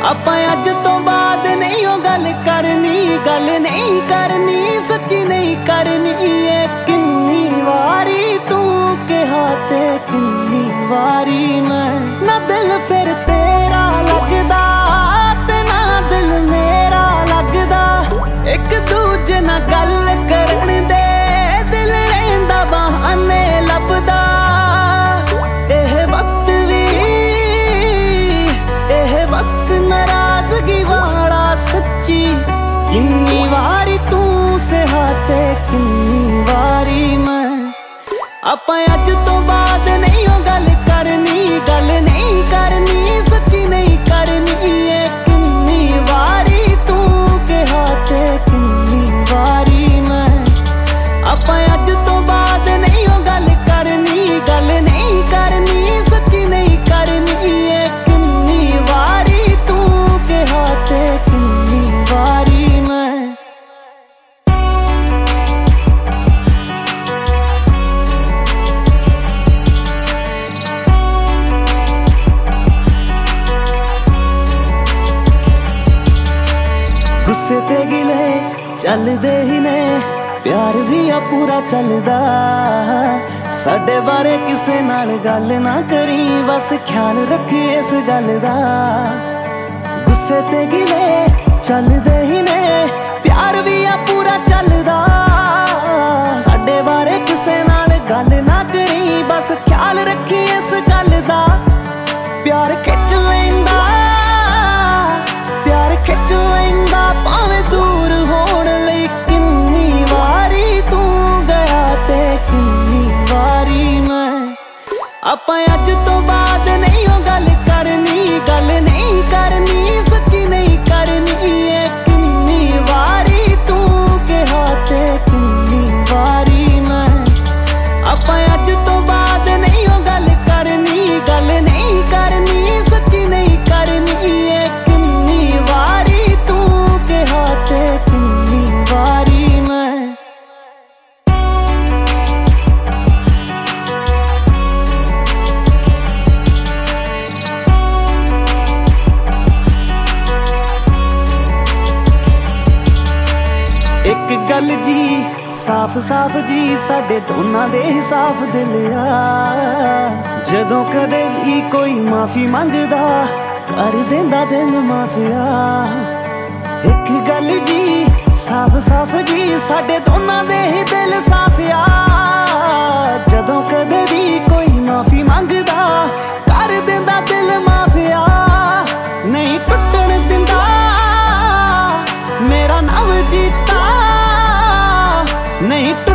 ਆਪਾਂ ਅੱਜ ਤੋਂ ਬਾਅਦ ਨਹੀਂ ਉਹ ਗੱਲ ਨਹੀਂ ਕਰਨੀ ਸੱਚੀ ਨਹੀਂ ਕਰਨੀ। ਇਹ ਕਿੰਨੀ ਵਾਰੀ ਤੂੰ ਕਿਹਾ ਤੇ ਕਿੰਨੀ ਵਾਰੀ ਮੈਂ, ਨਾ ਦਿਲ ਫਿਰ ਤੇਰਾ ਲੱਗਦਾ ਤੇ ਨਾ ਦਿਲ ਮੇਰਾ ਲੱਗਦਾ। ਇੱਕ ਦੂਜੇ ਨਾਲ ਗੱਲ ਕਰਨ ਦੇ ਦਿਲ ਰਹਿੰਦਾ ਬਹਾਨੇ ਲੱਭਦਾ। ਇਹ ਵਕਤ ਨਾਰਾਜ਼ਗੀ ਵਾਲਾ ਸੱਚੀ। ਕਿੰਨੀ ਵਾਰੀ ਤੂੰ ਸਹਾ ਤੇ ਕਿੰਨੀ ਵਾਰੀ ਮੈਂ, ਆਪਾਂ ਅੱਜ ਤੋਂ ਬਾਅਦ ਨਹੀਂ ਉਹ ਗੱਲ ਨਹੀਂ ਕਰਨੀ ਸੱਚੀ ਨਹੀਂ ਕਰਨੀ। ਇਹ ਕਿੰਨੀ ਵਾਰੀ ਤੂੰ ਕਿਹਾ ਤੇ ਕਿੰਨੀ ਵਾਰੀ ਮੈਂ, ਆਪਾਂ ਅੱਜ ਤੋਂ ਬਾਅਦ ਨਹੀਂ ਉਹ ਗੱਲ ਨਹੀਂ ਕਰਨੀ ਸੱਚੀ ਨਹੀਂ ਕਰਨੀ। ਇਹ ਕਿੰਨੀ ਵਾਰੀ ਤੂੰ ਕਿਹਾ ਤੇ ਕਿੰਨੀ ਵਾਰੀ ਮੈਂ। ਗੁੱਸੇ ਤੇ ਗਿਲੇ ਚੱਲਦੇ ਹੀ ਨੇ, ਪਿਆਰ ਵੀ ਆ ਪੂਰਾ ਚੱਲਦਾ। ਸਾਡੇ ਬਾਰੇ ਕਿਸੇ ਨਾਲ ਗੱਲ ਨਾ ਕਰੀ, ਬਸ ਖਿਆਲ ਰੱਖੀ ਇਸ ਗੱਲ ਦਾ। ਗੁੱਸੇ ਤੇ ਗਿਲੇ ਚੱਲਦੇ ਹੀ ਨੇ, ਪਿਆਰ ਵੀ ਆ ਪੂਰਾ ਚੱਲਦਾ। ਸਾਡੇ ਬਾਰੇ ਕਿਸੇ ਨਾਲ ਗੱਲ ਨਾ ਕਰੀ, ਬਸ ਖਿਆਲ ਰੱਖੀ ਇਸ ਗੱਲ ਦਾ। ਪਿਆਰ ਖਿੱਚ ਲੈਂਦਾ ਭਾਵੇਂ ਦੂਰ ਹੋਣ ਲਈ। ਕਿੰਨੀ ਵਾਰੀ ਤੂੰ ਗਿਆ ਤੇ ਕਿੰਨੀ ਵਾਰੀ ਮੈਂ, ਆਪਾਂ ਅੱਜ ਤੋਂ ਬਾਅਦ ਨਹੀਂ ਉਹ ਗੱਲ ਨਹੀਂ ਕਰਨੀ ਸੱਚੀ ਨਹੀਂ ਕਰਨੀ। ਇਹ ਕਿੰਨੀ ਵਾਰੀ ਤੂੰ ਕਿਹਾ ਤੇ ਕਿੰਨੀ ਵਾਰੀ ਮੈਂ, ਆਪਾਂ ਅੱਜ ਤੋਂ ਬਾਅਦ ਨਹੀਂ ਉਹ ਗੱਲ ਨਹੀਂ ਕਰਨੀ ਸੱਚੀ ਨਹੀਂ ਕਰਨੀ। ਇਹ ਕਿੰਨੀ ਵਾਰੀ ਤੂੰ ਕਿਹਾ ਤੇ ਕਿੰਨੀ ਵਾਰੀ ਮੈਂ। ਇੱਕ ਗੱਲ ਜੀ ਸਾਫ਼ ਜੀ, ਸਾਡੇ ਦੋਨਾਂ ਦੇ ਹੀ ਸਾਫ਼ ਦਿਲ ਆ। ਜਦੋਂ ਕਦੇ ਵੀ ਕੋਈ ਮਾਫੀ ਮੰਗਦਾ ਕਰ ਦਿੰਦਾ ਦਿਲ ਮਾਫੀਆ। ਇੱਕ ਗੱਲ ਜੀ ਸਾਫ਼ ਜੀ, ਸਾਡੇ ਦੋਨਾਂ ਦੇ ਹੀ ਦਿਲ ਸਾਫ਼ ਆ। ਜਦੋਂ ਕਦੇ ਵੀ ਕੋਈ ਮਾਫੀ ਮੰਗਦਾ ਕਰ ਦਿੰਦਾ ਦਿਲ ਮਾਫੀਆ। ਨਹੀਂ ਟੁੱਟਣ ਦਿੰਦਾ ਮੇਰਾ ਨਵ ਜੀਤਾ, ਨਹੀਂ